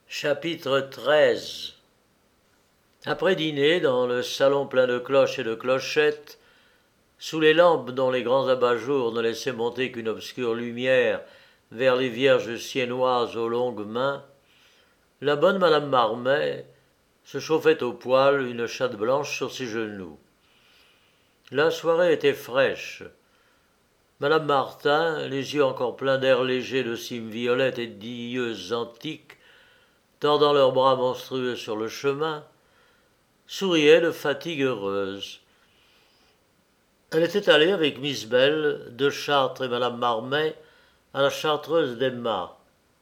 Chapitre 13. Après dîner, dans le salon plein de cloches et de clochettes, sous les lampes dont les grands abat-jours ne laissaient monter qu'une obscure lumière vers les vierges siennoises aux longues mains, la bonne madame Marmet se chauffait au poêle une chatte blanche sur ses genoux. La soirée était fraîche. Madame Martin, les yeux encore pleins d'air léger de cimes violettes et d'yeux antiques, tordant leurs bras monstrueux sur le chemin, souriait de fatigue heureuse. Elle était allée avec Miss Bell, de Chartres et madame Marmet à la chartreuse d'Emma.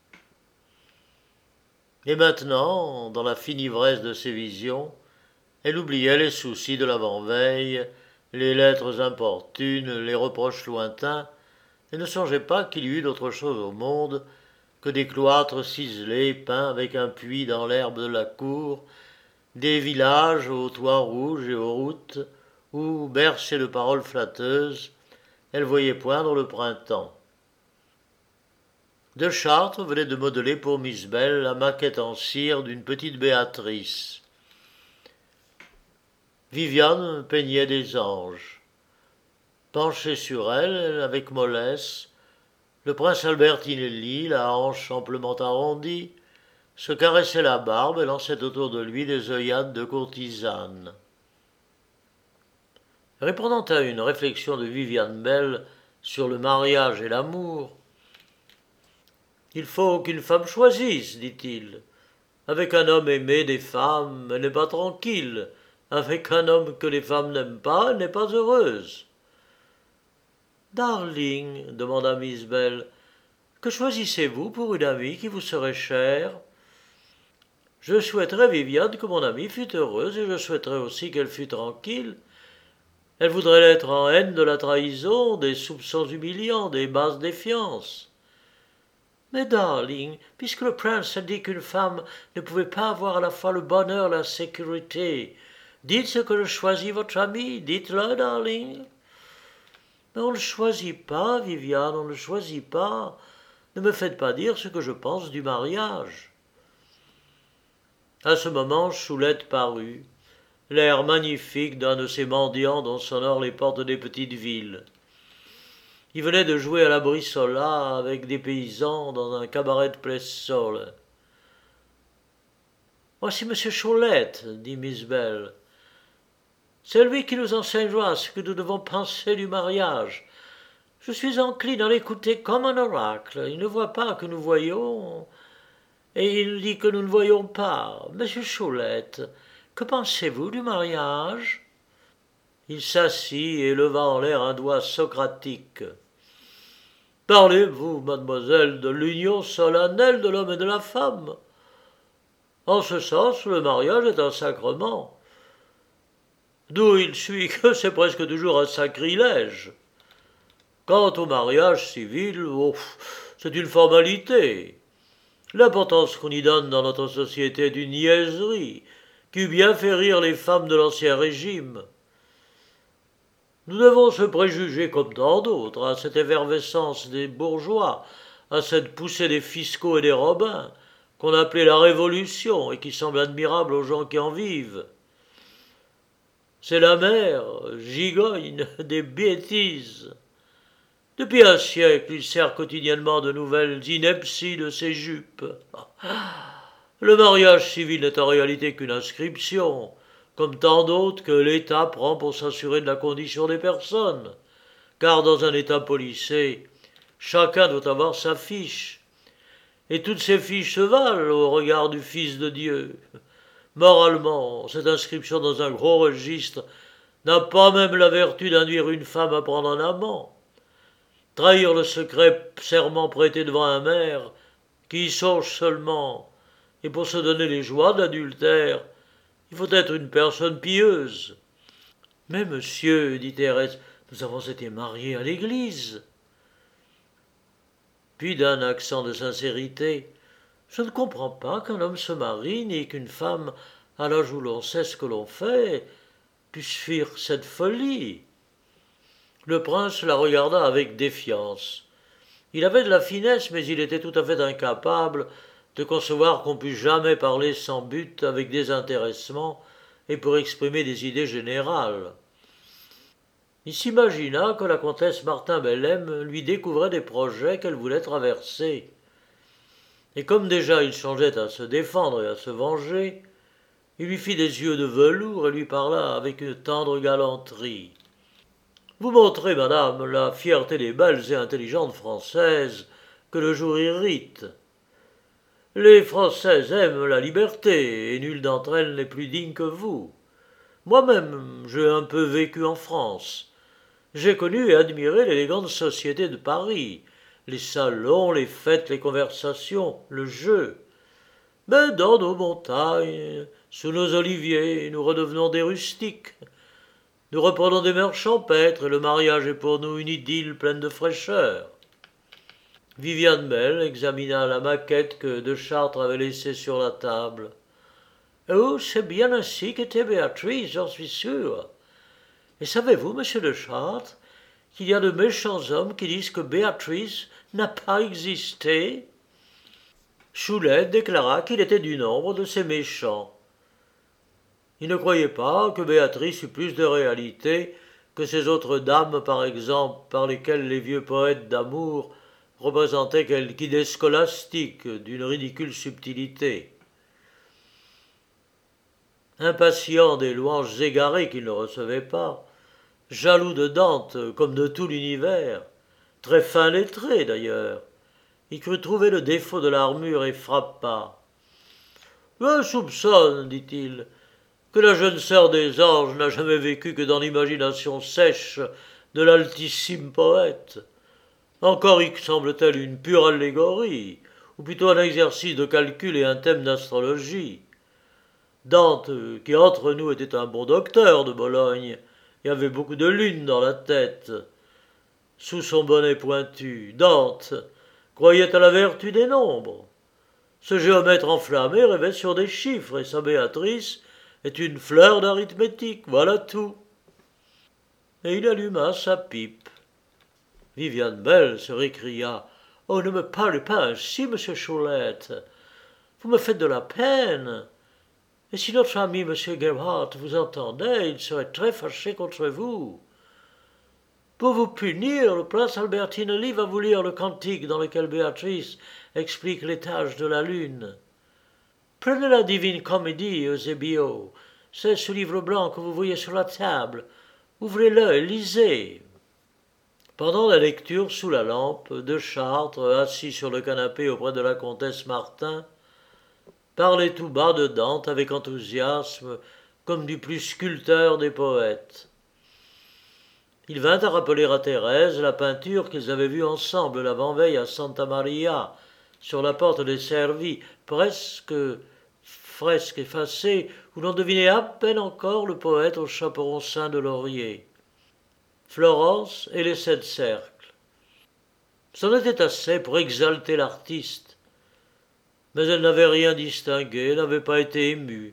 Et maintenant, dans la fine ivresse de ses visions, elle oubliait les soucis de l'avant-veille, les lettres importunes, les reproches lointains, et ne songeait pas qu'il y eût d'autre chose au monde que des cloîtres ciselés peints avec un puits dans l'herbe de la cour, des villages aux toits rouges et aux routes où, bercée de paroles flatteuses, elle voyait poindre le printemps. De Chartres venait de modeler pour Miss Bell la maquette en cire d'une petite Béatrice. Viviane peignait des anges. Penché sur elle, avec mollesse, le prince Albertinelli, la hanche amplement arrondie, se caressait la barbe et lançait autour de lui des œillades de courtisane. Répondant à une réflexion de Viviane Bell sur le mariage et l'amour, « Il faut qu'une femme choisisse, dit-il. Avec un homme aimé des femmes, elle n'est pas tranquille. Avec un homme que les femmes n'aiment pas, elle n'est pas heureuse. » « Darling, demanda Miss Bell, que choisissez-vous pour une amie qui vous serait chère ? » « Je souhaiterais, Viviane, que mon amie fût heureuse, et je souhaiterais aussi qu'elle fût tranquille. Elle voudrait l'être en haine de la trahison, des soupçons humiliants, des basses défiances. » « Mais, darling, puisque le prince a dit qu'une femme ne pouvait pas avoir à la fois le bonheur et la sécurité, dites ce que choisit votre amie, dites-le, darling. » « Mais on ne choisit pas, Viviane, on ne choisit pas. Ne me faites pas dire ce que je pense du mariage. » À ce moment, Choulette parut, l'air magnifique d'un de ces mendiants dont s'honorent les portes des petites villes. Il venait de jouer à la brissola avec des paysans dans un cabaret de Plessol. « Voici monsieur Choulette, dit Miss Bell. C'est lui qui nous enseignera ce que nous devons penser du mariage. Je suis encline à l'écouter comme un oracle. Il ne voit pas que nous voyons, et il dit que nous ne voyons pas. Monsieur Choulette, que pensez-vous du mariage ?» Il s'assit et leva en l'air un doigt socratique. « Parlez-vous, mademoiselle, de l'union solennelle de l'homme et de la femme ? En ce sens, le mariage est un sacrement. D'où il suit que c'est presque toujours un sacrilège. Quant au mariage civil, c'est une formalité. L'importance qu'on y donne dans notre société est une niaiserie qui eût bien fait rire les femmes de l'Ancien Régime. Nous devons se préjuger comme tant d'autres à cette effervescence des bourgeois, à cette poussée des fiscaux et des robins, qu'on appelait la Révolution et qui semble admirable aux gens qui en vivent. C'est la mère, gigogne, des bêtises. Depuis un siècle, il sert quotidiennement de nouvelles inepties de ses jupes. Le mariage civil n'est en réalité qu'une inscription, comme tant d'autres que l'État prend pour s'assurer de la condition des personnes, car dans un État policé, chacun doit avoir sa fiche, et toutes ces fiches se valent au regard du Fils de Dieu. Moralement, cette inscription dans un gros registre n'a pas même la vertu d'induire une femme à prendre un amant. Trahir le secret serment prêté devant un maire, qui y songe seulement, et pour se donner les joies de l'adultère, il faut être une personne pieuse. « Mais monsieur, dit Thérèse, nous avons été mariés à l'église. » Puis d'un accent de sincérité, « Je ne comprends pas qu'un homme se marie, ni qu'une femme, à l'âge où l'on sait ce que l'on fait, puisse fuir cette folie. » Le prince la regarda avec défiance. Il avait de la finesse, mais il était tout à fait incapable de concevoir qu'on pût jamais parler sans but, avec désintéressement, et pour exprimer des idées générales. Il s'imagina que la comtesse Martin Bellême lui découvrait des projets qu'elle voulait traverser. Et comme déjà il songeait à se défendre et à se venger, il lui fit des yeux de velours et lui parla avec une tendre galanterie. Vous montrez, madame, la fierté des belles et intelligentes Françaises que le jour irrite. Les Françaises aiment la liberté, et nulle d'entre elles n'est plus digne que vous. Moi-même, j'ai un peu vécu en France. J'ai connu et admiré l'élégante société de Paris, les salons, les fêtes, les conversations, le jeu. Mais dans nos montagnes, sous nos oliviers, nous redevenons des rustiques. Nous reprenons des mœurs champêtres et le mariage est pour nous une idylle pleine de fraîcheur. Viviane Bell examina la maquette que de Chartres avait laissée sur la table. Oh, c'est bien ainsi qu'était Béatrice, j'en suis sûr. Et savez-vous, monsieur de Chartres, qu'il y a de méchants hommes qui disent que Béatrice n'a pas existé? Choulette déclara qu'il était du nombre de ces méchants. Il ne croyait pas que Béatrice eût plus de réalité que ces autres dames, par exemple, par lesquelles les vieux poètes d'amour représentaient quelque idée scolastique d'une ridicule subtilité. Impatient des louanges égarées qu'il ne recevait pas, jaloux de Dante comme de tout l'univers, très fin lettré d'ailleurs, il crut trouver le défaut de l'armure et frappa. Je soupçonne, dit-il, que la jeune sœur des anges n'a jamais vécu que dans l'imagination sèche de l'altissime poète. Encore y semble-t-elle une pure allégorie, ou plutôt un exercice de calcul et un thème d'astrologie. Dante, qui entre nous était un bon docteur de Bologne, et avait beaucoup de lune dans la tête. Sous son bonnet pointu, Dante croyait à la vertu des nombres. Ce géomètre enflammé rêvait sur des chiffres, et sa Béatrice est une fleur d'arithmétique, voilà tout. Et il alluma sa pipe. Viviane Bell se récria. Oh, ne me parlez pas ainsi, monsieur Choulette. Vous me faites de la peine. Et si notre ami monsieur Gebhardt vous entendait, il serait très fâché contre vous. Pour vous punir, le prince Albertinelli va vous lire le cantique dans lequel Béatrice explique les tâches de la lune. Prenez la divine comédie, Eusébio. C'est ce livre blanc que vous voyez sur la table. Ouvrez-le et lisez. Pendant la lecture sous la lampe, de Chartres, assis sur le canapé auprès de la comtesse Martin, parlait tout bas de Dante avec enthousiasme, comme du plus sculpteur des poètes. Il vint à rappeler à Thérèse la peinture qu'ils avaient vue ensemble l'avant-veille à Santa Maria, sur la porte des Servi, presque fresque effacée, où l'on devinait à peine encore le poète au chaperon ceint de laurier. Florence et les 7 cercles. C'en était assez pour exalter l'artiste, mais elle n'avait rien distingué, n'avait pas été émue.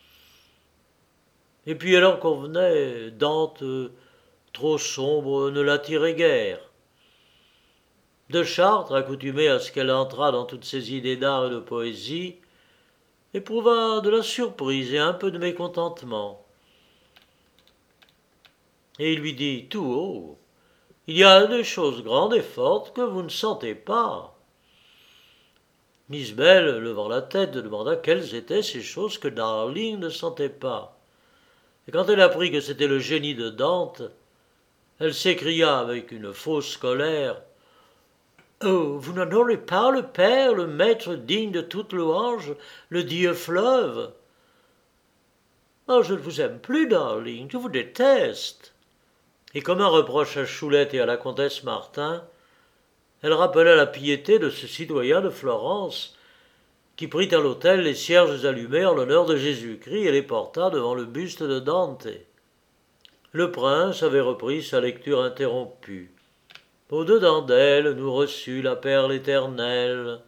Et puis elle en convenait, Dante, trop sombre, ne l'attirait guère. De Chartres, accoutumé à ce qu'elle entrât dans toutes ses idées d'art et de poésie, éprouva de la surprise et un peu de mécontentement. Et il lui dit tout haut, « Il y a des choses grandes et fortes que vous ne sentez pas. » Miss Bell, levant la tête, demanda quelles étaient ces choses que Darling ne sentait pas. Et quand elle apprit que c'était le génie de Dante, elle s'écria avec une fausse colère, « Oh, vous n'en aurez pas le père, le maître digne de toute louange, le dieu fleuve. Oh, je ne vous aime plus, Darling, je vous déteste. » Et comme un reproche à Choulette et à la comtesse Martin, elle rappela la piété de ce citoyen de Florence qui prit à l'autel les cierges allumés en l'honneur de Jésus-Christ et les porta devant le buste de Dante. Le prince avait repris sa lecture interrompue. Au-dedans d'elle nous reçut la perle éternelle.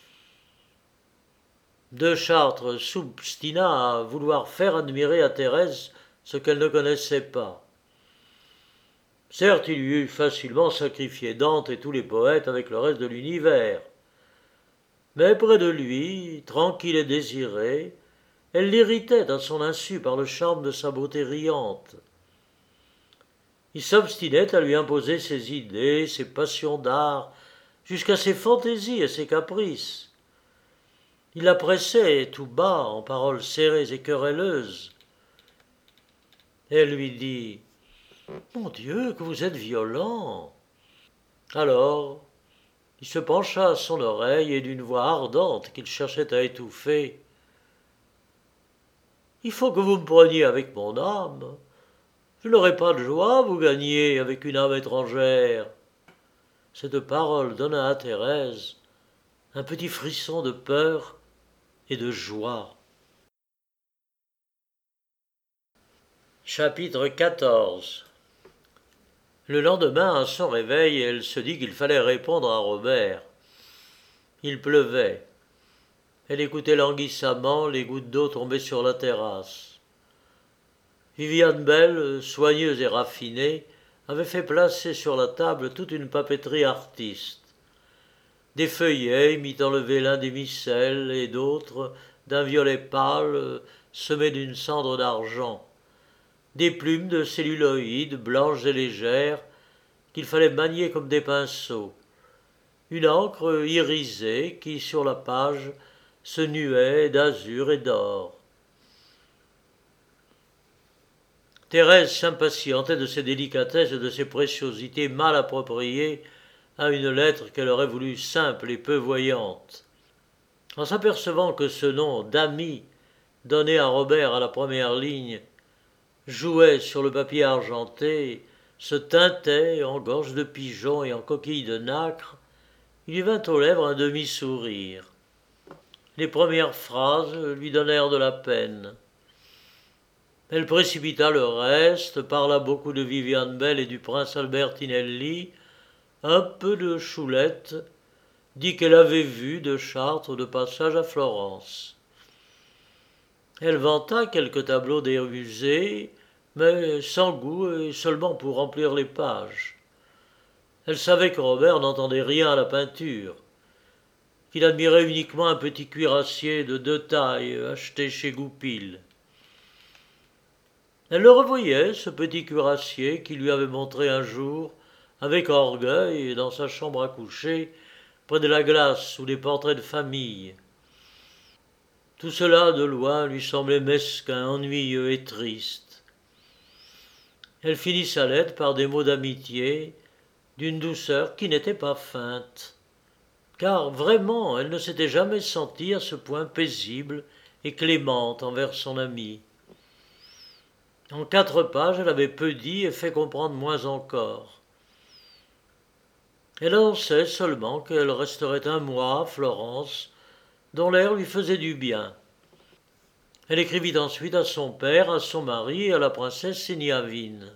De Chartres s'obstina à vouloir faire admirer à Thérèse ce qu'elle ne connaissait pas. Certes, il eût facilement sacrifié Dante et tous les poètes avec le reste de l'univers. Mais près de lui, tranquille et désirée, elle l'irritait à son insu par le charme de sa beauté riante. Il s'obstinait à lui imposer ses idées, ses passions d'art, jusqu'à ses fantaisies et ses caprices. Il la pressait tout bas, en paroles serrées et querelleuses. Elle lui dit « Mon Dieu, que vous êtes violent !» Alors, il se pencha à son oreille et d'une voix ardente qu'il cherchait à étouffer « Il faut que vous me preniez avec mon âme. Je n'aurai pas de joie à vous gagner avec une âme étrangère. » Cette parole donna à Thérèse un petit frisson de peur et de joie. Chapitre 14. Le lendemain, à son réveil, elle se dit qu'il fallait répondre à Robert. Il pleuvait. Elle écoutait languissamment les gouttes d'eau tomber sur la terrasse. Viviane Belle, soigneuse et raffinée, avait fait placer sur la table toute une papeterie artiste. Des feuillets imitant le vélin des micelles et d'autres d'un violet pâle semé d'une cendre d'argent. Des plumes de celluloïd blanches et légères qu'il fallait manier comme des pinceaux. Une encre irisée qui, sur la page, se nuait d'azur et d'or. Thérèse s'impatientait de ces délicatesses et de ces préciosités mal appropriées à une lettre qu'elle aurait voulu simple et peu voyante. En s'apercevant que ce nom d'ami donné à Robert à la première ligne jouait sur le papier argenté, se teintait en gorge de pigeon et en coquille de nacre, il lui vint aux lèvres un demi-sourire. Les premières phrases lui donnèrent de la peine. Elle précipita le reste, parla beaucoup de Viviane Belle et du prince Albertinelli, un peu de Choulette, dit qu'elle avait vu de Chartres de passage à Florence. Elle vanta quelques tableaux des musées, mais sans goût et seulement pour remplir les pages. Elle savait que Robert n'entendait rien à la peinture, qu'il admirait uniquement un petit cuirassier de 2 tailles acheté chez Goupil. Elle le revoyait, ce petit cuirassier qui lui avait montré un jour, avec orgueil, dans sa chambre à coucher, près de la glace sous les portraits de famille. Tout cela, de loin, lui semblait mesquin, ennuyeux et triste. Elle finit sa lettre par des mots d'amitié, d'une douceur qui n'était pas feinte, car vraiment elle ne s'était jamais sentie à ce point paisible et clémente envers son amie. En 4 pages, elle avait peu dit et fait comprendre moins encore. Elle annonçait seulement qu'elle resterait un mois à Florence, dont l'air lui faisait du bien. Elle écrivit ensuite à son père, à son mari et à la princesse Seniavine.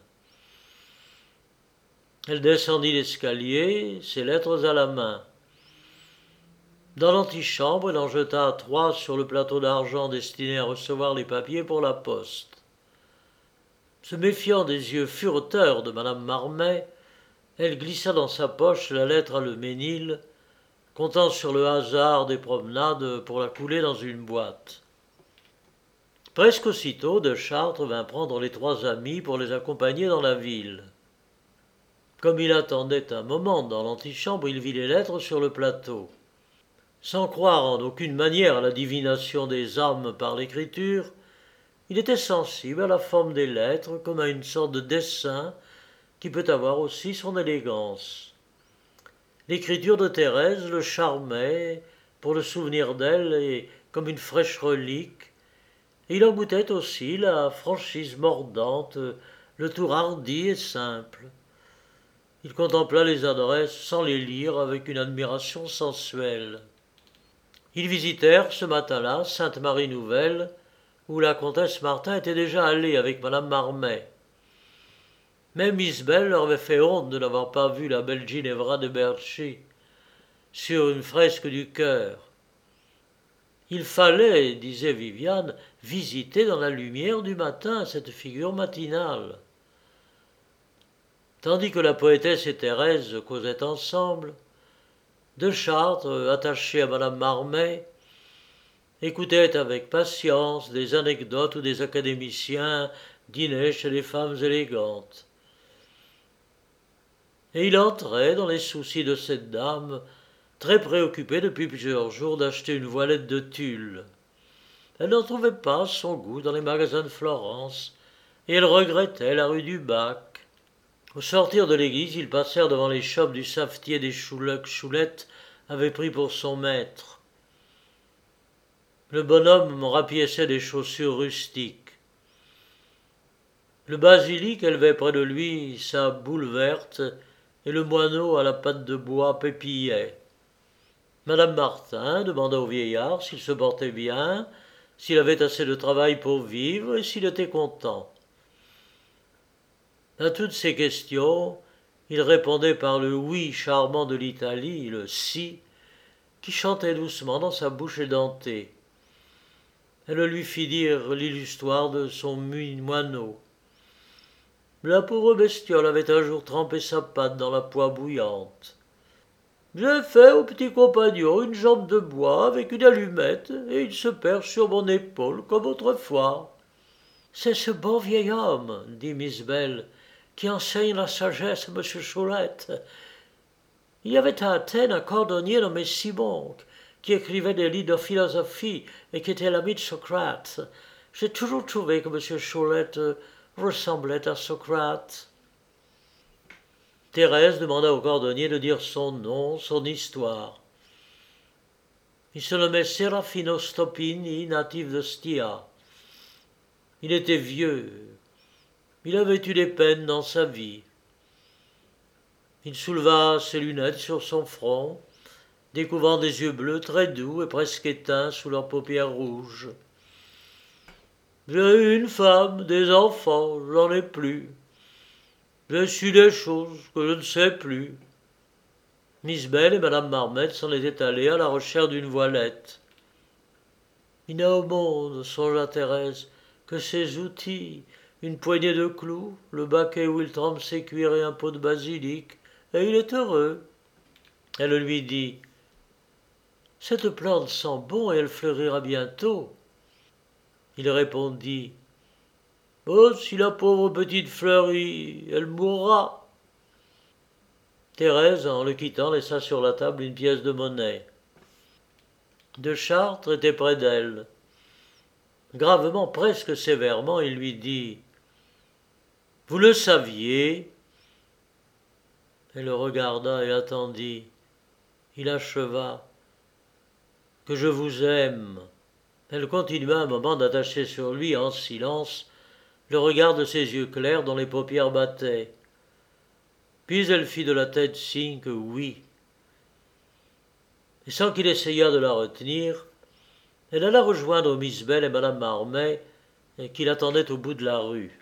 Elle descendit l'escalier, ses lettres à la main. Dans l'antichambre, elle en jeta 3 sur le plateau d'argent destiné à recevoir les papiers pour la poste. Se méfiant des yeux fureteurs de madame Marmet, elle glissa dans sa poche la lettre à Leménil, comptant sur le hasard des promenades pour la couler dans une boîte. Presque aussitôt, de Chartres vint prendre les 3 amis pour les accompagner dans la ville. Comme il attendait un moment dans l'antichambre, il vit les lettres sur le plateau. Sans croire en aucune manière à la divination des âmes par l'écriture, il était sensible à la forme des lettres comme à une sorte de dessin qui peut avoir aussi son élégance. L'écriture de Thérèse le charmait pour le souvenir d'elle et comme une fraîche relique, et il en goûtait aussi la franchise mordante, le tour hardi et simple. Il contempla les adresses sans les lire avec une admiration sensuelle. Ils visitèrent ce matin-là Sainte-Marie-Nouvelle, où la comtesse Martin était déjà allée avec madame Marmet. Même Miss Belle leur avait fait honte de n'avoir pas vu la belle Ginevra de Berchi sur une fresque du chœur. Il fallait, disait Viviane, visiter dans la lumière du matin cette figure matinale. Tandis que la poétesse et Thérèse causaient ensemble, De Chartres, attaché à madame Marmet, écoutait avec patience des anecdotes où des académiciens dînaient chez des femmes élégantes. Et il entrait dans les soucis de cette dame, très préoccupée depuis plusieurs jours d'acheter une voilette de tulle. Elle n'en trouvait pas son goût dans les magasins de Florence, et elle regrettait la rue du Bac. Au sortir de l'église, ils passèrent devant les chopes du savetier des Choulette avait pris pour son maître. Le bonhomme rapiéçait des chaussures rustiques. Le basilic élevait près de lui sa boule verte, et le moineau à la patte de bois pépillait. Madame Martin demanda au vieillard s'il se portait bien, s'il avait assez de travail pour vivre et s'il était content. À toutes ces questions, il répondait par le oui charmant de l'Italie, le si, qui chantait doucement dans sa bouche édentée. Elle lui fit dire l'histoire de son moineau. La pauvre bestiole avait un jour trempé sa patte dans la poix bouillante. J'ai fait au petit compagnon une jambe de bois avec une allumette, et il se perche sur mon épaule comme autrefois. C'est ce bon vieil homme, dit Miss Bell, qui enseigne la sagesse à M. Choulette. Il y avait à Athènes un cordonnier nommé Simon, qui écrivait des livres de philosophie et qui était l'ami de Socrate. J'ai toujours trouvé que M. Choulette ressemblait à Socrate. Thérèse demanda au cordonnier de dire son nom, son histoire. Il se nommait Serafino Stopini, natif de Stia. Il était vieux. Il avait eu des peines dans sa vie. Il souleva ses lunettes sur son front, découvrant des yeux bleus très doux et presque éteints sous leurs paupières rouges. J'ai eu une femme, des enfants, j'en ai plus. J'ai su des choses que je ne sais plus. Miss Bell et madame Marmet s'en étaient allées à la recherche d'une voilette. Il n'a au monde, songea Thérèse, que ses outils, une poignée de clous, le baquet où il trempe ses cuirs et un pot de basilic, et il est heureux. Elle lui dit « Cette plante sent bon et elle fleurira bientôt. » Il répondit « Oh, si la pauvre petite fleurit, elle mourra. » Thérèse, en le quittant, laissa sur la table une pièce de monnaie. De Chartres était près d'elle. Gravement, presque sévèrement, il lui dit « Vous le saviez ?» Elle le regarda et attendit. Il acheva « Que je vous aime. » Elle continua un moment d'attacher sur lui, en silence, le regard de ses yeux clairs dont les paupières battaient. Puis elle fit de la tête signe que oui. Et sans qu'il essayât de la retenir, elle alla rejoindre Miss Bell et madame Marmet, qui l'attendaient au bout de la rue.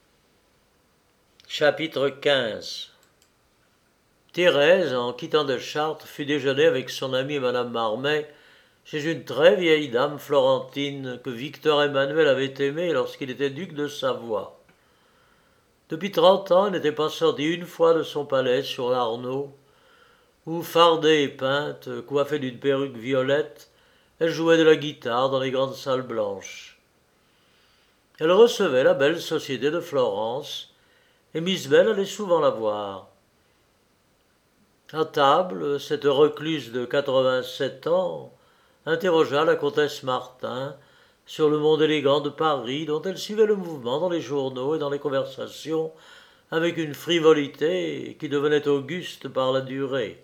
Chapitre 15. Thérèse, en quittant de Chartres, fut déjeuner avec son amie madame Marmet chez une très vieille dame florentine que Victor Emmanuel avait aimée lorsqu'il était duc de Savoie. Depuis 30 ans, elle n'était pas sortie une fois de son palais sur l'Arnaud, où, fardée et peinte, coiffée d'une perruque violette, elle jouait de la guitare dans les grandes salles blanches. Elle recevait la belle société de Florence, et Miss Bell allait souvent la voir. À table, cette recluse de 87 ans interrogea la comtesse Martin sur le monde élégant de Paris, dont elle suivait le mouvement dans les journaux et dans les conversations avec une frivolité qui devenait auguste par la durée.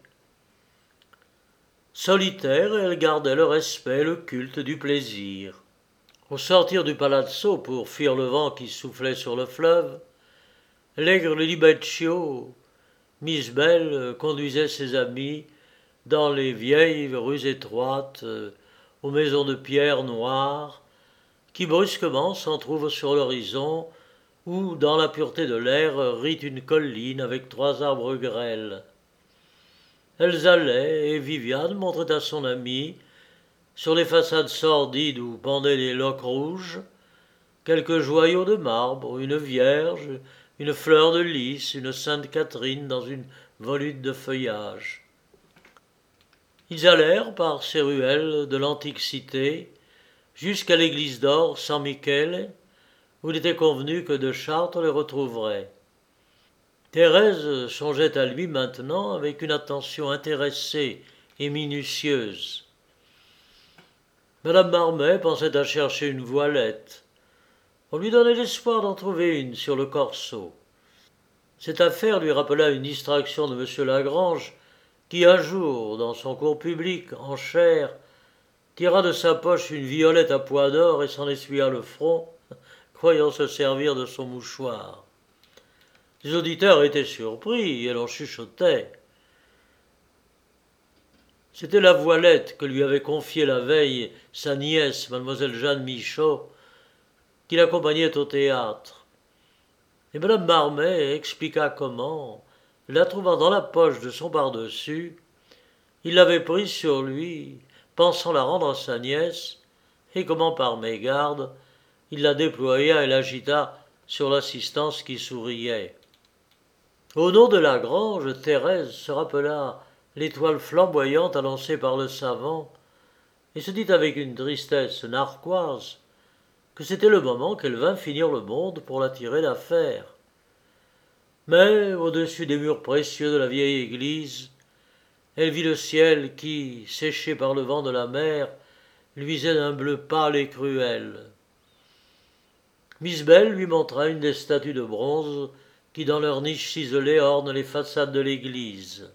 Solitaire, elle gardait le respect et le culte du plaisir. Au sortir du palazzo pour fuir le vent qui soufflait sur le fleuve, l'aigre Libeccio, Miss Bell conduisait ses amis dans les vieilles rues étroites, aux maisons de pierre noire, qui brusquement s'entrouvent sur l'horizon, où, dans la pureté de l'air, rit une colline avec 3 arbres grêles. Elles allaient, et Viviane montrait à son amie, sur les façades sordides où pendaient des loques rouges, quelques joyaux de marbre, une vierge, une fleur de lys, une Sainte Catherine dans une volute de feuillage. Ils allèrent par ces ruelles de l'antique cité jusqu'à l'église d'or San Michele, où il était convenu que de Chartres les retrouverait. Thérèse songeait à lui maintenant avec une attention intéressée et minutieuse. Madame Marmet pensait à chercher une voilette. On lui donnait l'espoir d'en trouver une sur le Corso. Cette affaire lui rappela une distraction de M. Lagrange, qui un jour, dans son cours public, en chair, tira de sa poche une violette à pois d'or et s'en essuya le front, croyant se servir de son mouchoir. Les auditeurs étaient surpris et l'on chuchotait. C'était la voilette que lui avait confiée la veille sa nièce, mademoiselle Jeanne Michaud, qui l'accompagnait au théâtre. Et madame Marmet expliqua comment, la trouvant dans la poche de son pardessus, il l'avait prise sur lui, pensant la rendre à sa nièce, et comment par mégarde, il la déploya et l'agita sur l'assistance qui souriait. Au nom de Lagrange, Thérèse se rappela l'étoile flamboyante annoncée par le savant, et se dit avec une tristesse narquoise que c'était le moment qu'elle vint finir le monde pour la tirer d'affaire. Mais, au-dessus des murs précieux de la vieille église, elle vit le ciel qui, séché par le vent de la mer, luisait d'un bleu pâle et cruel. Miss Bell lui montra une des statues de bronze qui, dans leurs niches ciselées, ornent les façades de l'église.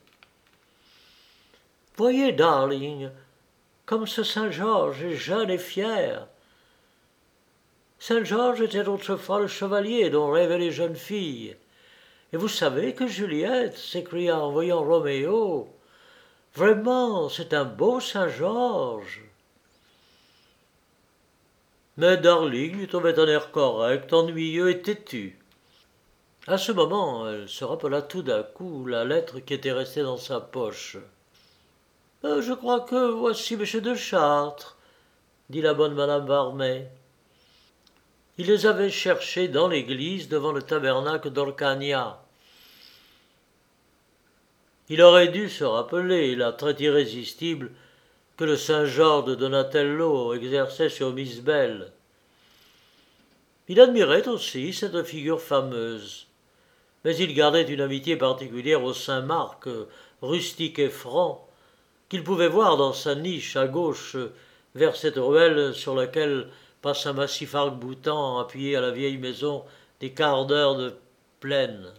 « Voyez, darling, comme ce Saint-Georges est jeune et fier. Saint-Georges était autrefois le chevalier dont rêvaient les jeunes filles. Et vous savez que Juliette s'écria en voyant Roméo. Vraiment, c'est un beau Saint-Georges. » Mais Darling lui trouvait un air correct, ennuyeux et têtu. À ce moment, elle se rappela tout d'un coup la lettre qui était restée dans sa poche. « Je crois que voici M. de Chartres, » dit la bonne madame Marmet. Il les avait cherchés dans l'église devant le tabernacle d'Orcagna. Il aurait dû se rappeler la traite irrésistible que le Saint-Georges de Donatello exerçait sur Miss Bell. Il admirait aussi cette figure fameuse, mais il gardait une amitié particulière au Saint-Marc, rustique et franc, qu'il pouvait voir dans sa niche à gauche vers cette ruelle sur laquelle passe un massif arc-boutant appuyé à la vieille maison des quarts d'heure de plaine.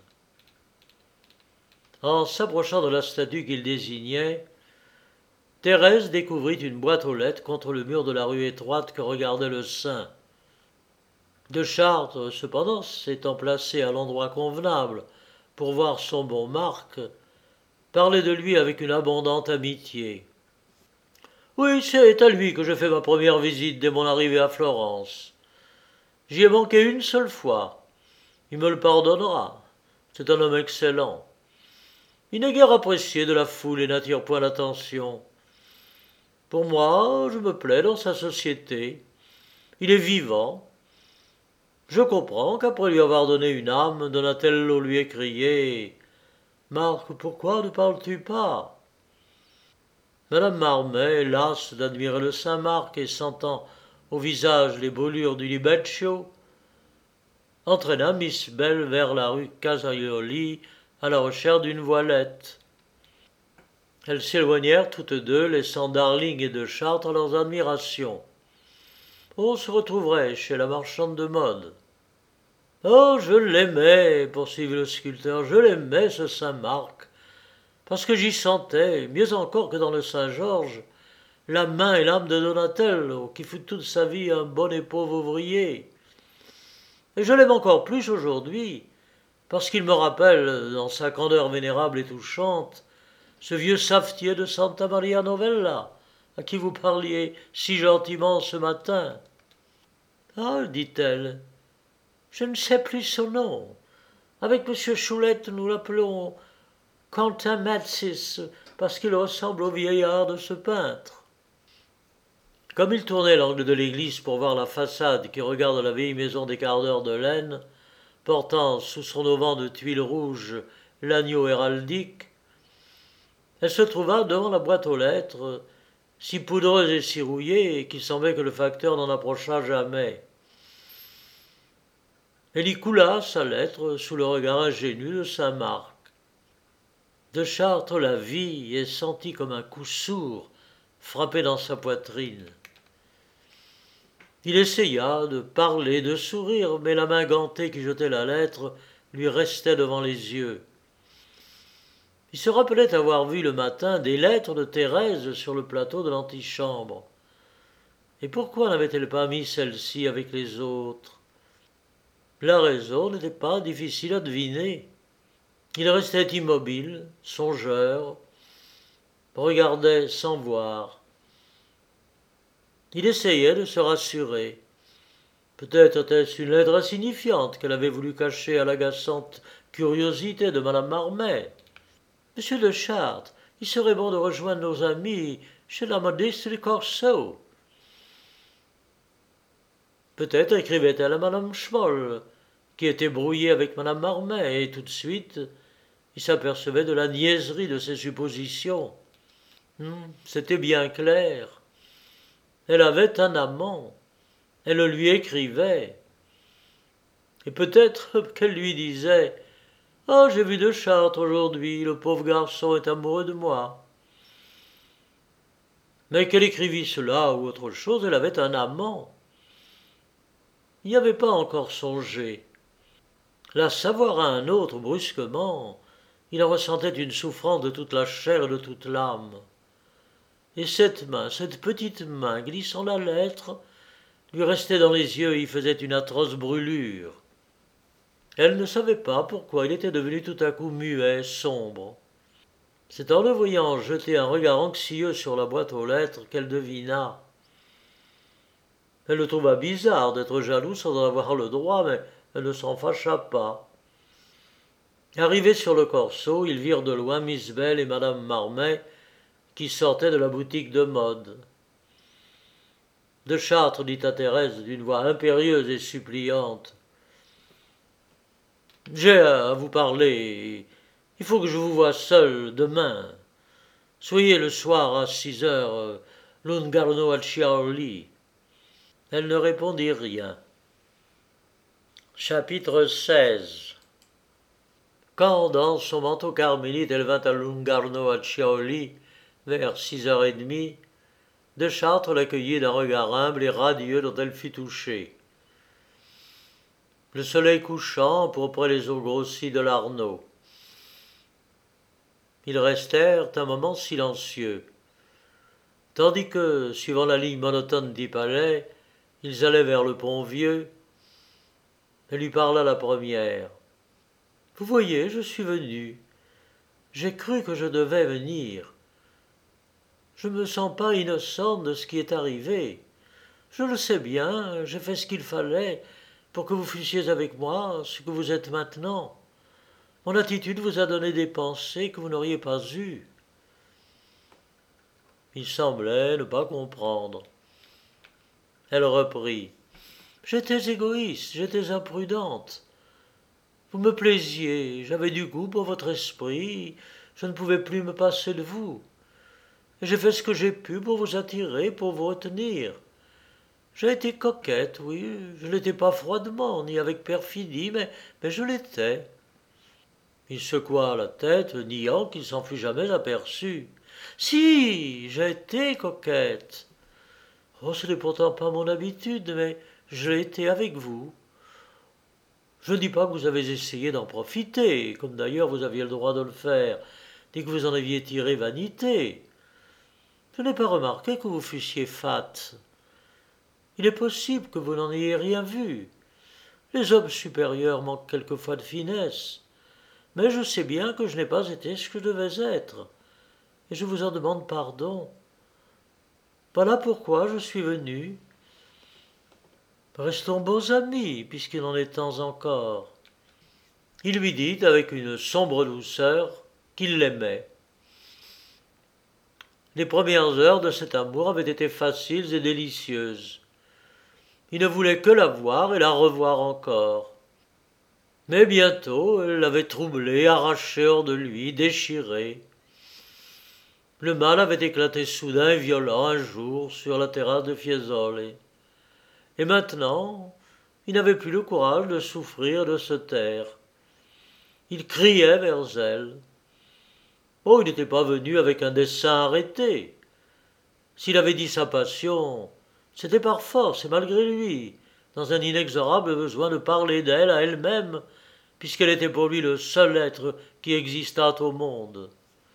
En s'approchant de la statue qu'il désignait, Thérèse découvrit une boîte aux lettres contre le mur de la rue étroite que regardait le saint. De Chartres, cependant, s'étant placé à l'endroit convenable pour voir son bon Marc, parlait de lui avec une abondante amitié. « Oui, c'est à lui que je fais ma première visite dès mon arrivée à Florence. J'y ai manqué une seule fois. Il me le pardonnera. C'est un homme excellent. Il n'est guère apprécié de la foule et n'attire point l'attention. Pour moi, je me plais dans sa société. Il est vivant. Je comprends qu'après lui avoir donné une âme, Donatello lui ait crié « Marc, pourquoi ne parles-tu pas ?» Madame Marmet, lasse d'admirer le Saint-Marc et sentant au visage les brûlures du Libeccio, entraîna Miss Bell vers la rue Casaioli à la recherche d'une voilette. Elles s'éloignèrent toutes deux, laissant Darling et de Chartres à leurs admirations. On se retrouverait chez la marchande de mode. « Oh, je l'aimais, poursuivit le sculpteur, je l'aimais, ce Saint-Marc, parce que j'y sentais, mieux encore que dans le Saint-Georges, la main et l'âme de Donatello, qui fut toute sa vie un bon et pauvre ouvrier. Et je l'aime encore plus aujourd'hui, parce qu'il me rappelle, dans sa candeur vénérable et touchante, ce vieux savetier de Santa Maria Novella, à qui vous parliez si gentiment ce matin. »« Ah, dit-elle, je ne sais plus son nom. Avec M. Choulette, nous l'appelons Quentin Matsys, parce qu'il ressemble au vieillard de ce peintre. » Comme il tournait l'angle de l'église pour voir la façade qui regarde la vieille maison des quarts d'heure de laine, portant sous son auvent de tuiles rouges l'agneau héraldique, Elle se trouva devant la boîte aux lettres, si poudreuse et si rouillée qu'il semblait que le facteur n'en approchât jamais. Elle y coula sa lettre sous le regard ingénu de Saint-Marc. De Chartres la vit et sentit comme un coup sourd frapper dans sa poitrine. Il essaya de parler, de sourire, mais la main gantée qui jetait la lettre lui restait devant les yeux. Il se rappelait avoir vu le matin des lettres de Thérèse sur le plateau de l'antichambre. Et pourquoi n'avait-elle pas mis celle-ci avec les autres? La raison n'était pas difficile à deviner. Il restait immobile, songeur, regardait sans voir. Il essayait de se rassurer. Peut-être était-ce une lettre insignifiante qu'elle avait voulu cacher à l'agaçante curiosité de madame Marmet. Monsieur de Chartres, il serait bon de rejoindre nos amis chez la modiste de Corso. Peut-être écrivait-elle à madame Schmoll, qui était brouillée avec madame Marmet, et tout de suite, il s'apercevait de la niaiserie de ses suppositions. C'était bien clair. Elle avait un amant. Elle lui écrivait. Et peut-être qu'elle lui disait « Ah, j'ai vu de Chartres aujourd'hui, le pauvre garçon est amoureux de moi. » Mais qu'elle écrivît cela ou autre chose, elle avait un amant. Il n'y avait pas encore songé. La savoir à un autre brusquement, il en ressentait une souffrance de toute la chair et de toute l'âme. Et cette main, cette petite main, glissant la lettre, lui restait dans les yeux et y faisait une atroce brûlure. Elle ne savait pas pourquoi il était devenu tout à coup muet, sombre. C'est en le voyant jeter un regard anxieux sur la boîte aux lettres qu'elle devina. Elle le trouva bizarre d'être jaloux sans en avoir le droit, mais elle ne s'en fâcha pas. Arrivés sur le Corso, ils virent de loin Miss Bell et madame Marmet qui sortaient de la boutique de mode. De Chartres dit à Thérèse d'une voix impérieuse et suppliante « J'ai à vous parler. Il faut que je vous voie seul demain. Soyez le soir à 6 heures, Lungarno al Chiaoli. » Elle ne répondit rien. Chapitre 16. Quand, dans son manteau carmélite, elle vint à Lungarno al Chiaoli, vers 6h30, de Chartres l'accueillit d'un regard humble et radieux dont elle fut touchée. Le soleil couchant pourprait les eaux grossies de l'Arno. Ils restèrent un moment silencieux, tandis que, suivant la ligne monotone du palais, ils allaient vers le Pont-Vieux. Elle lui parla la première. « Vous voyez, je suis venu. J'ai cru que je devais venir. Je ne me sens pas innocente de ce qui est arrivé. Je le sais bien, j'ai fait ce qu'il fallait pour que vous fussiez avec moi, ce que vous êtes maintenant. Mon attitude vous a donné des pensées que vous n'auriez pas eues. » Il semblait ne pas comprendre. Elle reprit. « J'étais égoïste, j'étais imprudente. Vous me plaisiez, j'avais du goût pour votre esprit, je ne pouvais plus me passer de vous. Et j'ai fait ce que j'ai pu pour vous attirer, pour vous retenir. J'ai été coquette, oui, je ne l'étais pas froidement, ni avec perfidie, mais je l'étais. » Il secoua la tête, niant qu'il s'en fût jamais aperçu. « Si, j'ai été coquette. Oh, ce n'est pourtant pas mon habitude, mais je l'ai été avec vous. Je ne dis pas que vous avez essayé d'en profiter, comme d'ailleurs vous aviez le droit de le faire, ni que vous en aviez tiré vanité. Je n'ai pas remarqué que vous fussiez fat. Il est possible que vous n'en ayez rien vu. Les hommes supérieurs manquent quelquefois de finesse. Mais je sais bien que je n'ai pas été ce que je devais être, et je vous en demande pardon. Voilà pourquoi je suis venu. Restons bons amis, puisqu'il en est temps encore. » Il lui dit avec une sombre douceur qu'il l'aimait. Les premières heures de cet amour avaient été faciles et délicieuses. Il ne voulait que la voir et la revoir encore. Mais bientôt, elle l'avait troublé, arraché hors de lui, déchiré. Le mal avait éclaté soudain et violent un jour sur la terrasse de Fiesole. Et maintenant, il n'avait plus le courage de souffrir, de se taire. Il criait vers elle. Oh, il n'était pas venu avec un dessein arrêté. S'il avait dit sa passion, c'était par force et malgré lui, dans un inexorable besoin de parler d'elle à elle-même, puisqu'elle était pour lui le seul être qui existât au monde.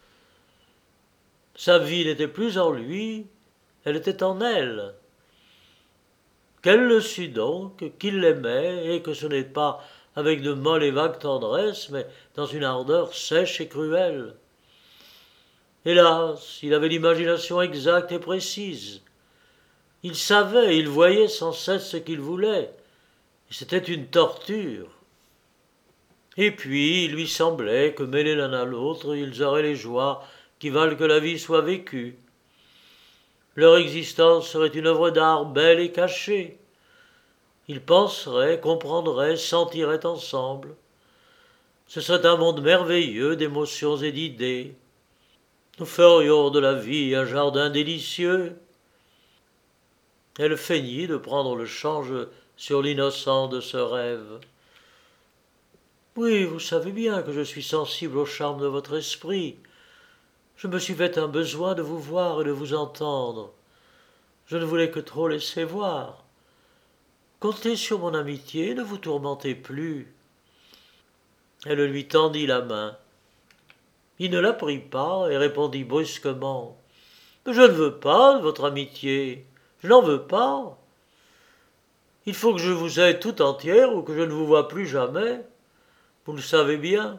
Sa vie n'était plus en lui, elle était en elle. Qu'elle le sût donc, qu'il l'aimait, et que ce n'est pas avec de molles et vagues tendresses, mais dans une ardeur sèche et cruelle. Hélas, il avait l'imagination exacte et précise. Il savait, il voyait sans cesse ce qu'il voulait, et c'était une torture. Et puis, il lui semblait que mêlés l'un à l'autre, ils auraient les joies qui valent que la vie soit vécue. Leur existence serait une œuvre d'art belle et cachée. Ils penseraient, comprendraient, sentiraient ensemble. Ce serait un monde merveilleux d'émotions et d'idées. Nous ferions de la vie un jardin délicieux. Elle feignit de prendre le change sur l'innocent de ce rêve. Oui, vous savez bien que je suis sensible au charme de votre esprit. Je me suis fait un besoin de vous voir et de vous entendre. Je ne voulais que trop laisser voir. Comptez sur mon amitié, ne vous tourmentez plus. Elle lui tendit la main. Il ne la prit pas et répondit brusquement. Je ne veux pas de votre amitié. Je n'en veux pas. Il faut que je vous aie tout entière ou que je ne vous vois plus jamais. Vous le savez bien.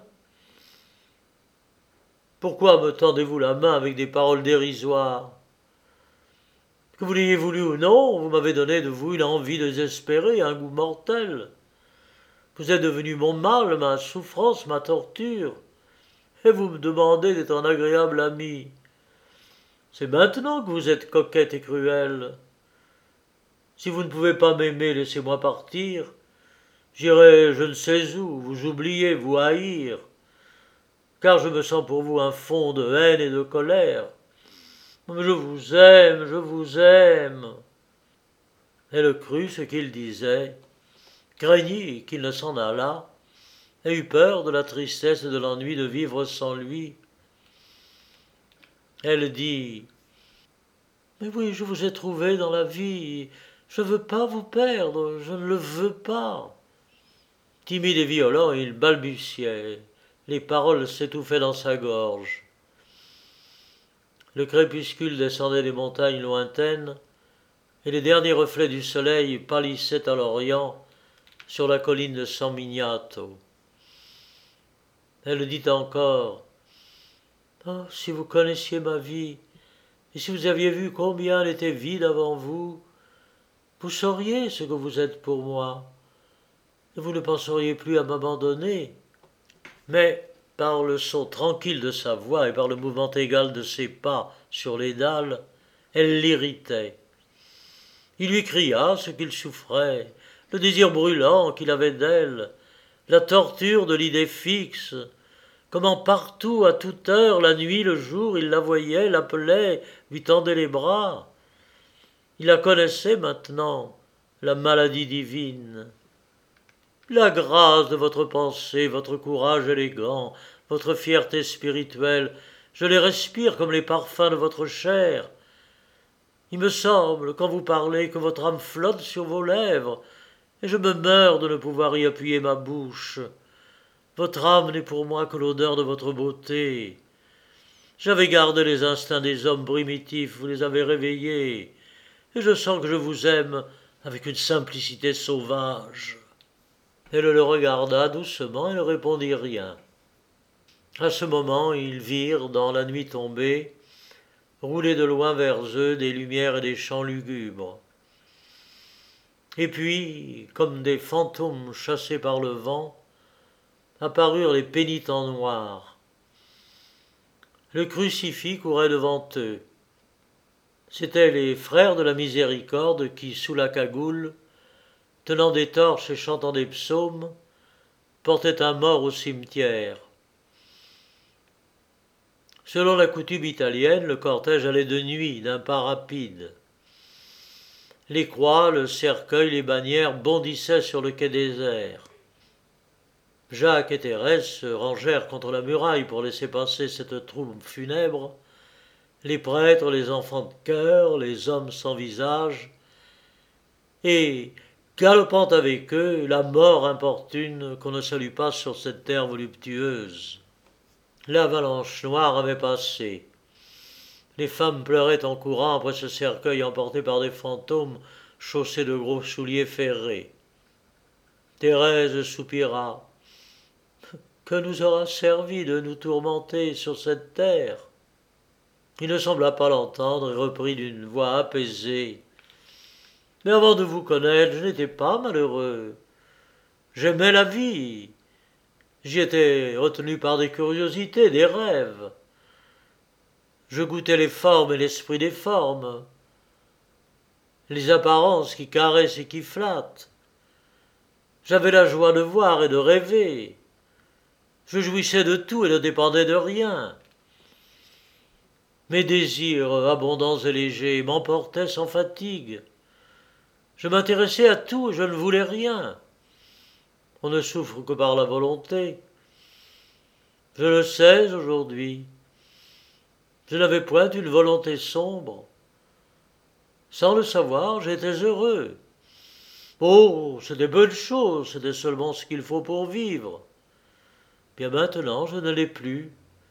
Pourquoi me tendez-vous la main avec des paroles dérisoires? Que vous l'ayez voulu ou non, vous m'avez donné de vous une envie désespérée, un goût mortel. Vous êtes devenu mon mal, ma souffrance, ma torture, et vous me demandez d'être un agréable ami. C'est maintenant que vous êtes coquette et cruelle. Si vous ne pouvez pas m'aimer, laissez-moi partir. J'irai je ne sais où, vous oublier, vous haïr, car je me sens pour vous un fond de haine et de colère. Mais je vous aime, je vous aime. Elle crut ce qu'il disait, craignit qu'il ne s'en allât, et eut peur de la tristesse et de l'ennui de vivre sans lui. Elle dit « Mais oui, je vous ai trouvé dans la vie, je ne veux pas vous perdre, je ne le veux pas. » Timide et violent, il balbutiait, les paroles s'étouffaient dans sa gorge. Le crépuscule descendait des montagnes lointaines, et les derniers reflets du soleil pâlissaient à l'orient sur la colline de San Miniato. Elle dit encore « Oh, si vous connaissiez ma vie, et si vous aviez vu combien elle était vide avant vous, vous sauriez ce que vous êtes pour moi, et vous ne penseriez plus à m'abandonner. » Mais, par le son tranquille de sa voix et par le mouvement égal de ses pas sur les dalles, elle l'irritait. Il lui cria ce qu'il souffrait, le désir brûlant qu'il avait d'elle, la torture de l'idée fixe, comment partout, à toute heure, la nuit, le jour, il la voyait, l'appelait, lui tendait les bras. Il la connaissait maintenant, la maladie divine. La grâce de votre pensée, votre courage élégant, votre fierté spirituelle, je les respire comme les parfums de votre chair. Il me semble, quand vous parlez, que votre âme flotte sur vos lèvres, et je me meurs de ne pouvoir y appuyer ma bouche. Votre âme n'est pour moi que l'odeur de votre beauté. J'avais gardé les instincts des hommes primitifs, vous les avez réveillés, et je sens que je vous aime avec une simplicité sauvage. » Elle le regarda doucement et ne répondit rien. À ce moment, ils virent, dans la nuit tombée, rouler de loin vers eux des lumières et des chants lugubres. Et puis, comme des fantômes chassés par le vent, apparurent les pénitents noirs. Le crucifix courait devant eux. C'étaient les frères de la miséricorde qui, sous la cagoule, tenant des torches et chantant des psaumes, portaient un mort au cimetière. Selon la coutume italienne, le cortège allait de nuit, d'un pas rapide. Les croix, le cercueil, les bannières bondissaient sur le quai désert. Jacques et Thérèse se rangèrent contre la muraille pour laisser passer cette troupe funèbre. Les prêtres, les enfants de chœur, les hommes sans visage, et, galopant avec eux, la mort importune qu'on ne salue pas sur cette terre voluptueuse. L'avalanche noire avait passé. Les femmes pleuraient en courant après ce cercueil emporté par des fantômes chaussés de gros souliers ferrés. Thérèse soupira. Que nous aura servi de nous tourmenter sur cette terre? Il ne sembla pas l'entendre et reprit d'une voix apaisée. Mais avant de vous connaître, je n'étais pas malheureux. J'aimais la vie. J'y étais retenu par des curiosités, des rêves. Je goûtais les formes et l'esprit des formes, les apparences qui caressent et qui flattent. J'avais la joie de voir et de rêver. Je jouissais de tout et ne dépendais de rien. Mes désirs, abondants et légers, m'emportaient sans fatigue. Je m'intéressais à tout et je ne voulais rien. On ne souffre que par la volonté. Je le sais aujourd'hui. Je n'avais point une volonté sombre. Sans le savoir, j'étais heureux. Oh, c'est des bonnes choses, c'était seulement ce qu'il faut pour vivre. Bien maintenant, je ne l'ai plus.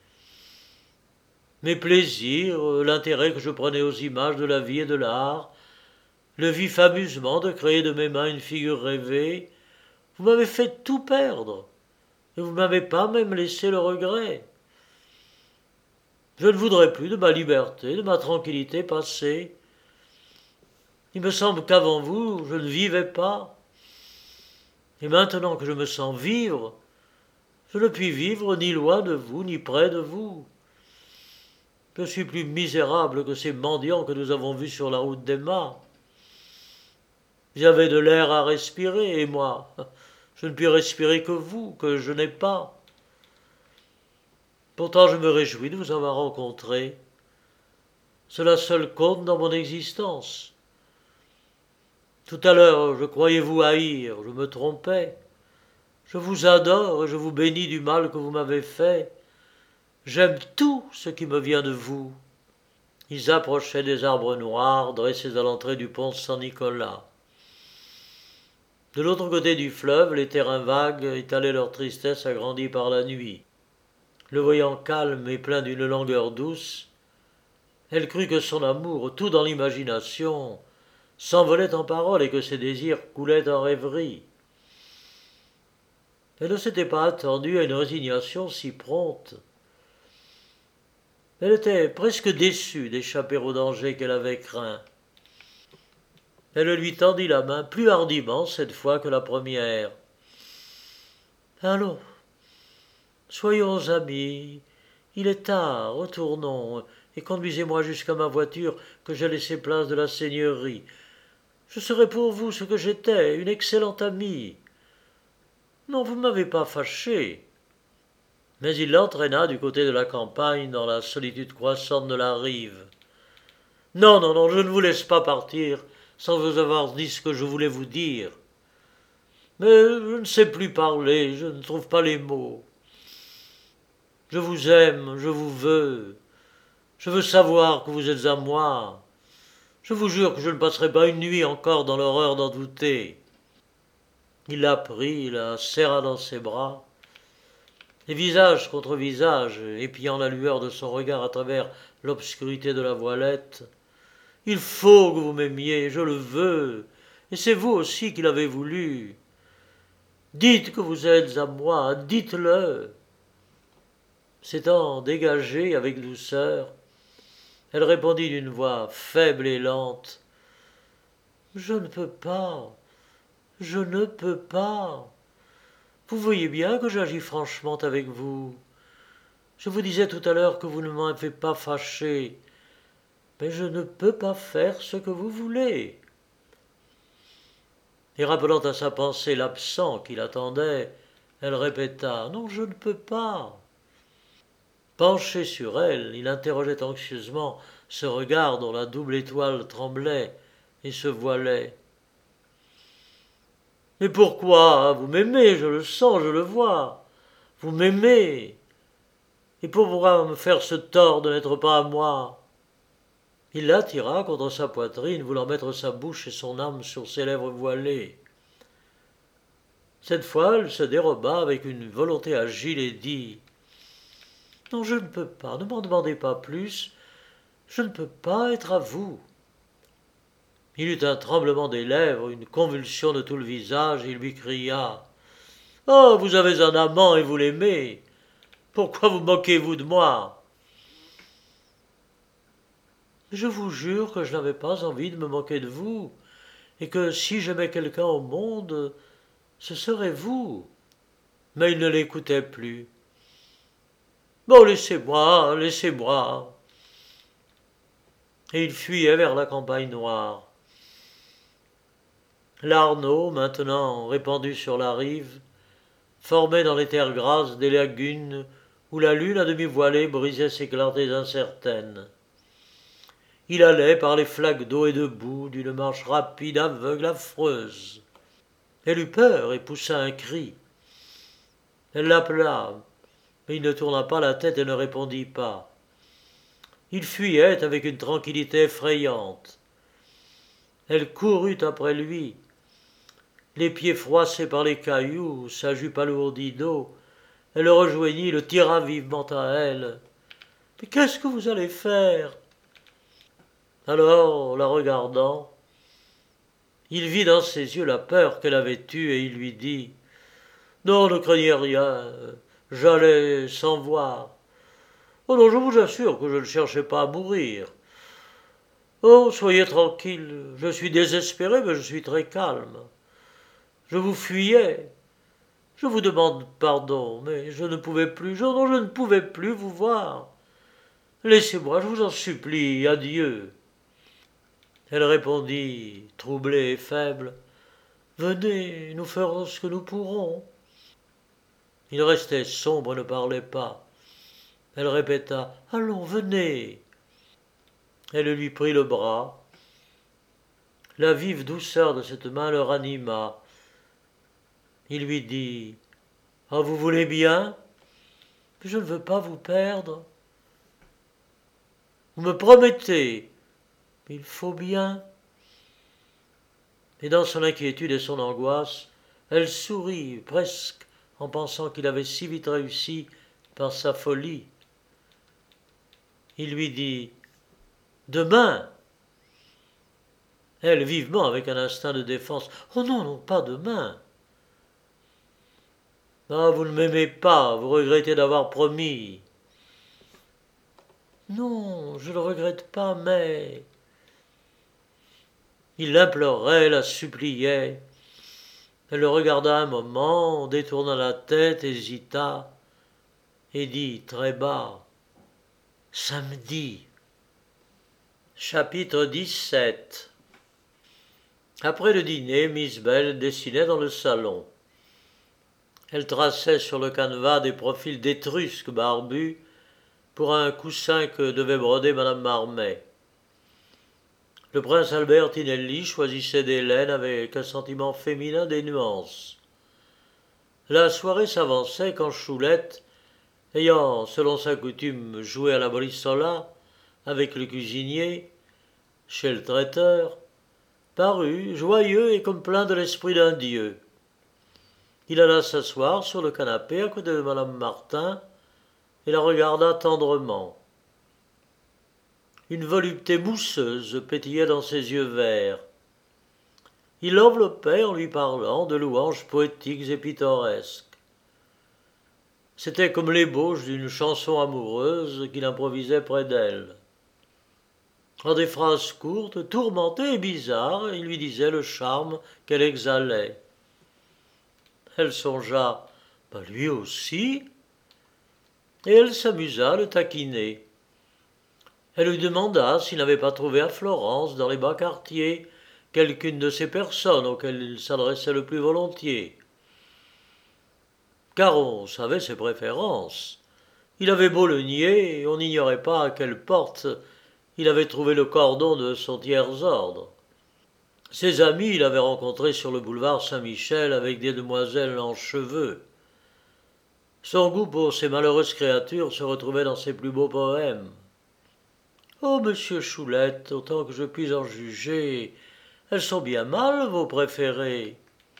Mes plaisirs, l'intérêt que je prenais aux images de la vie et de l'art, le vif amusement de créer de mes mains une figure rêvée, vous m'avez fait tout perdre, et vous ne m'avez pas même laissé le regret. Je ne voudrais plus de ma liberté, de ma tranquillité passée. Il me semble qu'avant vous, je ne vivais pas. Et maintenant que je me sens vivre, je ne puis vivre ni loin de vous, ni près de vous. Je suis plus misérable que ces mendiants que nous avons vus sur la route d'Emma. J'avais de l'air à respirer, et moi, je ne puis respirer que vous, que je n'ai pas. Pourtant je me réjouis de vous avoir rencontré. Cela seul compte dans mon existence. Tout à l'heure, je croyais vous haïr, je me trompais. Je vous adore et je vous bénis du mal que vous m'avez fait. J'aime tout ce qui me vient de vous. Ils approchaient des arbres noirs dressés à l'entrée du pont Saint-Nicolas. De l'autre côté du fleuve, les terrains vagues étalaient leur tristesse agrandie par la nuit. Le voyant calme et plein d'une langueur douce, elle crut que son amour, tout dans l'imagination, s'envolait en paroles et que ses désirs coulaient en rêveries. Elle ne s'était pas attendue à une résignation si prompte. Elle était presque déçue d'échapper au danger qu'elle avait craint. Elle lui tendit la main plus hardiment cette fois que la première. Allons, soyons amis. Il est tard, retournons, et conduisez-moi jusqu'à ma voiture que j'ai laissée place de la seigneurie. Je serai pour vous ce que j'étais, une excellente amie. Non, vous ne m'avez pas fâché. Mais il l'entraîna du côté de la campagne, dans la solitude croissante de la rive. Non, non, non, je ne vous laisse pas partir sans vous avoir dit ce que je voulais vous dire. Mais je ne sais plus parler, je ne trouve pas les mots. Je vous aime, je vous veux. Je veux savoir que vous êtes à moi. Je vous jure que je ne passerai pas une nuit encore dans l'horreur d'en douter. Il la prit, la serra dans ses bras. Et visage contre visage, épiant la lueur de son regard à travers l'obscurité de la voilette. Il faut que vous m'aimiez, je le veux, et c'est vous aussi qui l'avez voulu. Dites que vous êtes à moi, dites-le. S'étant dégagée avec douceur, elle répondit d'une voix faible et lente. Je ne peux pas, je ne peux pas. Vous voyez bien que j'agis franchement avec vous. Je vous disais tout à l'heure que vous ne m'avez pas fâché, mais je ne peux pas faire ce que vous voulez. Et rappelant à sa pensée l'absent qui l'attendait, elle répéta. Non, je ne peux pas. Penché sur elle, il interrogeait anxieusement ce regard dont la double étoile tremblait et se voilait. Mais pourquoi? Vous m'aimez, je le sens, je le vois. Vous m'aimez. Et pourquoi me faire ce tort de n'être pas à moi? Il l'attira contre sa poitrine, voulant mettre sa bouche et son âme sur ses lèvres voilées. Cette fois, elle se déroba avec une volonté agile et dit « Non, je ne peux pas, ne m'en demandez pas plus, je ne peux pas être à vous. » Il eut un tremblement des lèvres, une convulsion de tout le visage, et il lui cria « Oh, vous avez un amant et vous l'aimez. Pourquoi vous moquez-vous de moi? » Je vous jure que je n'avais pas envie de me moquer de vous, et que si j'aimais quelqu'un au monde, ce serait vous. Mais il ne l'écoutait plus. Bon, laissez-moi, laissez-moi. Et il fuyait vers la campagne noire. L'Arno, maintenant répandu sur la rive, formait dans les terres grasses des lagunes où la lune à demi voilée brisait ses clartés incertaines. Il allait par les flaques d'eau et de boue d'une marche rapide, aveugle, affreuse. Elle eut peur et poussa un cri. Elle l'appela, mais il ne tourna pas la tête et ne répondit pas. Il fuyait avec une tranquillité effrayante. Elle courut après lui, les pieds froissés par les cailloux, sa jupe alourdie d'eau. Elle le rejoignit, le tira vivement à elle. « Mais qu'est-ce que vous allez faire ?» Alors, la regardant, il vit dans ses yeux la peur qu'elle avait eue et il lui dit « Non, ne craignez rien, j'allais sans voir. Oh non, je vous assure que je ne cherchais pas à mourir. Oh, soyez tranquille, je suis désespéré, mais je suis très calme. Je vous fuyais. Je vous demande pardon, mais je ne pouvais plus, je ne pouvais plus vous voir. Laissez-moi, je vous en supplie, adieu. » Elle répondit, troublée et faible, « Venez, nous ferons ce que nous pourrons. » Il restait sombre et ne parlait pas. Elle répéta, « Allons, venez. » Elle lui prit le bras. La vive douceur de cette main le ranima. Il lui dit, « Ah, vous voulez bien? Je ne veux pas vous perdre. Vous me promettez? Il faut bien. » Et dans son inquiétude et son angoisse, elle sourit presque en pensant qu'il avait si vite réussi par sa folie. Il lui dit « Demain !» Elle, vivement, avec un instinct de défense, « Oh non, non, pas demain !» « Ah, vous ne m'aimez pas, vous regrettez d'avoir promis. »« Non, je ne le regrette pas, mais... » Il l'implorait, la suppliait. Elle le regarda un moment, détourna la tête, hésita, et dit très bas, « Samedi !» Chapitre 17. Après le dîner, Miss Bell dessinait dans le salon. Elle traçait sur le canevas des profils d'étrusques barbus pour un coussin que devait broder madame Marmet. Le prince Albert Tinelli choisissait des laines avec un sentiment féminin des nuances. La soirée s'avançait quand Choulette, ayant, selon sa coutume, joué à la brissola avec le cuisinier, chez le traiteur, parut, joyeux et comme plein de l'esprit d'un dieu. Il alla s'asseoir sur le canapé à côté de madame Martin et la regarda tendrement. Une volupté mousseuse pétillait dans ses yeux verts. Il l'enveloppait en lui parlant de louanges poétiques et pittoresques. C'était comme l'ébauche d'une chanson amoureuse qu'il improvisait près d'elle. En des phrases courtes, tourmentées et bizarres, il lui disait le charme qu'elle exhalait. Elle songea, lui aussi, et elle s'amusa à le taquiner. Elle lui demanda s'il n'avait pas trouvé à Florence, dans les bas quartiers, quelqu'une de ces personnes auxquelles il s'adressait le plus volontiers. Car on savait ses préférences. Il avait beau le nier, on n'ignorait pas à quelle porte il avait trouvé le cordon de son tiers-ordre. Ses amis, il avait rencontrés sur le boulevard Saint-Michel avec des demoiselles en cheveux. Son goût pour ces malheureuses créatures se retrouvait dans ses plus beaux poèmes. Oh, monsieur Choulette, autant que je puis en juger, elles sont bien mal, vos préférées.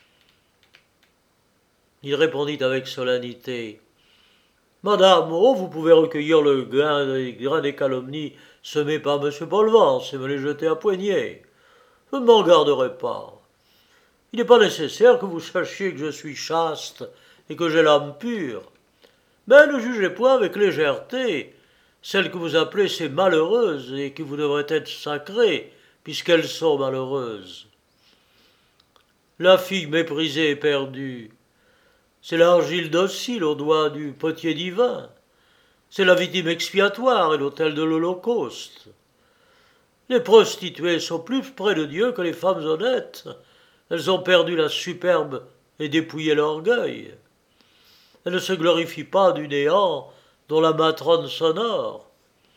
Il répondit avec solennité. Madame, oh, vous pouvez recueillir le grain des calomnies semées par monsieur Paulvance et me les jeter à poignée. Je ne m'en garderai pas. Il n'est pas nécessaire que vous sachiez que je suis chaste et que j'ai l'âme pure. Mais ne jugez point avec légèreté celles que vous appelez ces malheureuses et qui vous devraient être sacrées, puisqu'elles sont malheureuses. La fille méprisée et perdue, c'est l'argile docile au doigt du potier divin. C'est la victime expiatoire et l'autel de l'Holocauste. Les prostituées sont plus près de Dieu que les femmes honnêtes. Elles ont perdu la superbe et dépouillé l'orgueil. Elles ne se glorifient pas du néant dont la matrone s'honore.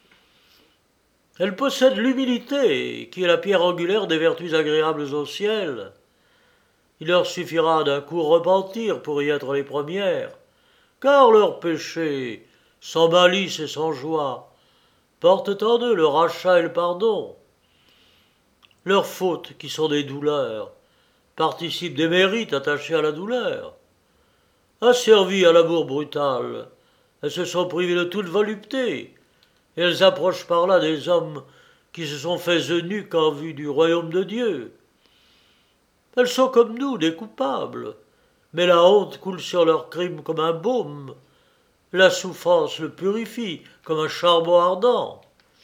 Elles possèdent l'humilité, qui est la pierre angulaire des vertus agréables au ciel. Il leur suffira d'un court repentir pour y être les premières, car leurs péchés, sans malice et sans joie, portent en eux le rachat et le pardon. Leurs fautes, qui sont des douleurs, participent des mérites attachés à la douleur. Asservies à l'amour brutal, elles se sont privées de toute volupté, et elles approchent par là des hommes qui se sont faits eunuques en vue du royaume de Dieu. Elles sont comme nous, des coupables, mais la honte coule sur leurs crimes comme un baume, la souffrance le purifie comme un charbon ardent.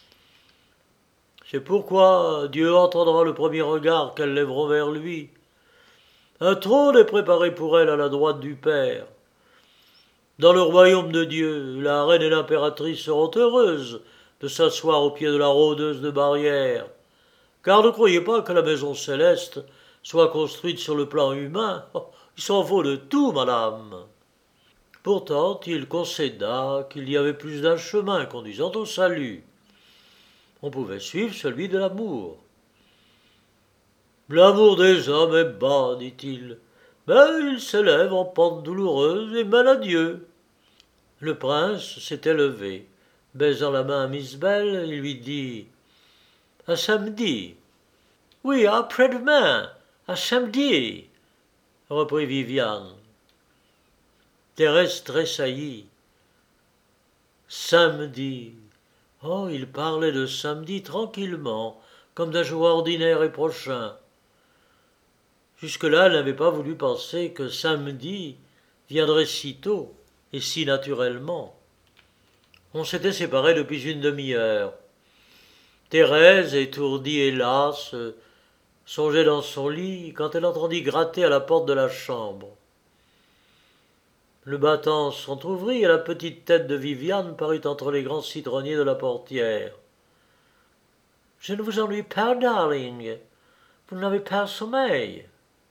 C'est pourquoi Dieu entendra le premier regard qu'elles lèveront vers lui. Un trône est préparé pour elles à la droite du Père. Dans le royaume de Dieu, la reine et l'impératrice seront heureuses de s'asseoir au pied de la rôdeuse de barrière. Car ne croyez pas que la maison céleste soit construite sur le plan humain. Oh, il s'en faut de tout, madame. Pourtant, il concéda qu'il y avait plus d'un chemin conduisant au salut. On pouvait suivre celui de l'amour. L'amour des hommes est bas, dit-il, mais il s'élève en pente douloureuse et mène à Dieu. Le prince s'était levé. Baisant la main à Miss Bell, il lui dit « À samedi ». « Oui, après-demain, à samedi », reprit Viviane. Thérèse tressaillit. Samedi. Oh, il parlait de samedi tranquillement, comme d'un jour ordinaire et prochain. Jusque-là, elle n'avait pas voulu penser que samedi viendrait si tôt et si naturellement. On s'était séparés depuis une demi-heure. Thérèse, étourdie et lasse, songeait dans son lit quand elle entendit gratter à la porte de la chambre. Le battant s'entr'ouvrit et la petite tête de Viviane parut entre les grands citronniers de la portière. « Je ne vous ennuie pas, darling. Vous n'avez pas sommeil. »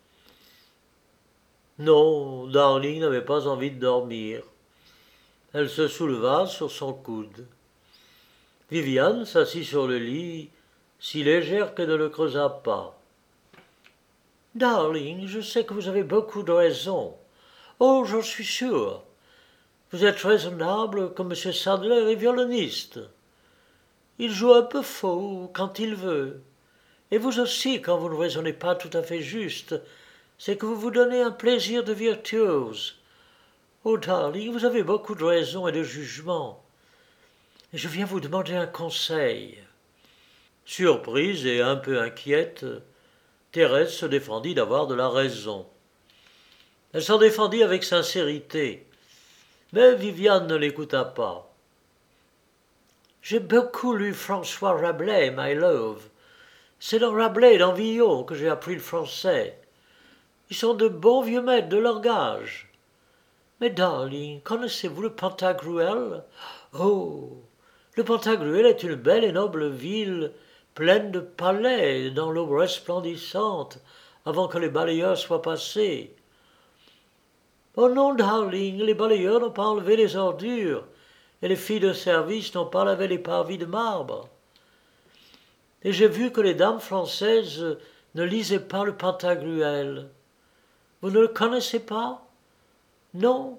Non, darling n'avait pas envie de dormir. Elle se souleva sur son coude. Viviane s'assit sur le lit, si légère qu'elle ne le creusa pas. « Darling, je sais que vous avez beaucoup de raisons. Oh, j'en suis sûre. Vous êtes raisonnable comme M. Sadler est violoniste. Il joue un peu faux quand il veut. Et vous aussi, quand vous ne raisonnez pas tout à fait juste, c'est que vous vous donnez un plaisir de virtuose. Oh, darling, vous avez beaucoup de raison et de jugement. Et je viens vous demander un conseil. » Surprise et un peu inquiète, Thérèse se défendit d'avoir de la raison. Elle s'en défendit avec sincérité, mais Viviane ne l'écouta pas. « J'ai beaucoup lu François Rabelais, my love. C'est dans Rabelais et dans Villon que j'ai appris le français. Ils sont de bons vieux maîtres de langage. Mais, darling, connaissez-vous le Pantagruel? Oh, le Pantagruel est une belle et noble ville, pleine de palais dans l'aube resplendissante, avant que les balayeurs soient passés. Oh non, darling, les balayeurs n'ont pas enlevé les ordures, et les filles de service n'ont pas lavé les parvis de marbre. Et j'ai vu que les dames françaises ne lisaient pas le Pantagruel. Vous ne le connaissez pas? Non?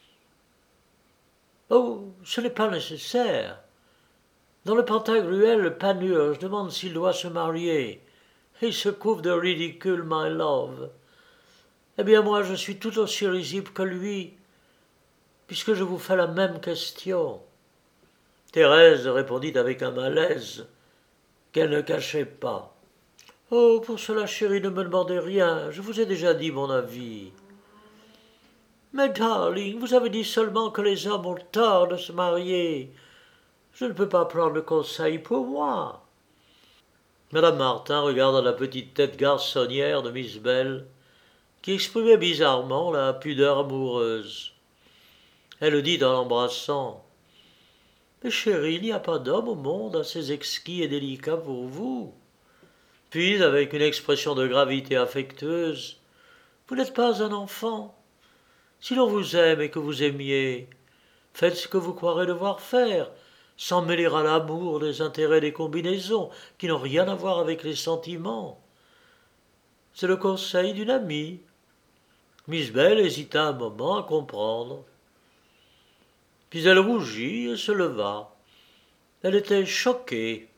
Oh, ce n'est pas nécessaire. Dans le Pantagruel, le panurge demande s'il doit se marier. Et il se couvre de ridicule, my love. Eh bien, moi, je suis tout aussi risible que lui, puisque je vous fais la même question. Thérèse répondit avec un malaise qu'elle ne cachait pas. Oh, pour cela, chérie, ne me demandez rien, je vous ai déjà dit mon avis. Mais, darling, vous avez dit seulement que les hommes ont tort de se marier. Je ne peux pas prendre le conseil pour moi. Madame Martin regarda la petite tête garçonnière de Miss Bell, qui exprimait bizarrement la pudeur amoureuse. Elle dit en l'embrassant: « Mais chérie, il n'y a pas d'homme au monde assez exquis et délicat pour vous. » Puis, avec une expression de gravité affectueuse: « Vous n'êtes pas un enfant. Si l'on vous aime et que vous aimiez, faites ce que vous croirez devoir faire, sans mêler à l'amour des intérêts des combinaisons qui n'ont rien à voir avec les sentiments. C'est le conseil d'une amie. » Miss Bell hésita un moment à comprendre. Puis elle rougit et se leva. Elle était choquée.